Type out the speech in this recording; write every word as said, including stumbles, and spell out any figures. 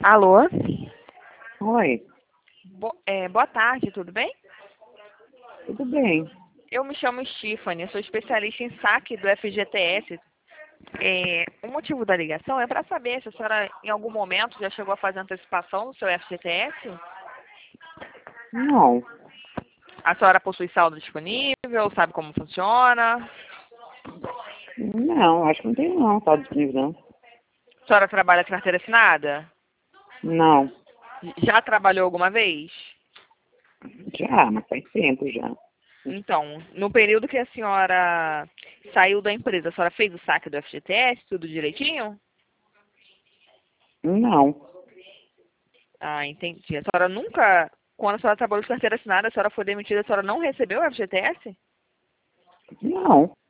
Alô? Oi, Bo- é, boa tarde, tudo bem? tudo bem? Eu me chamo Stephanie, sou especialista em saque do F G T S. É, o motivo da ligação é para saber se a senhora em algum momento já chegou a fazer antecipação no seu F G T S. Não, A senhora possui saldo disponível, sabe como funciona? não, acho que não tem não, tá disponível não. A senhora trabalha com carteira assinada? Não, Já trabalhou alguma vez? já, mas faz tempo já. Então, no período que a senhora saiu da empresa, a senhora fez o saque do F G T S, tudo direitinho? Não, Ah, entendi. A senhora nunca, quando a senhora trabalhou de carteira assinada, a senhora foi demitida, a senhora não recebeu o F G T S? não.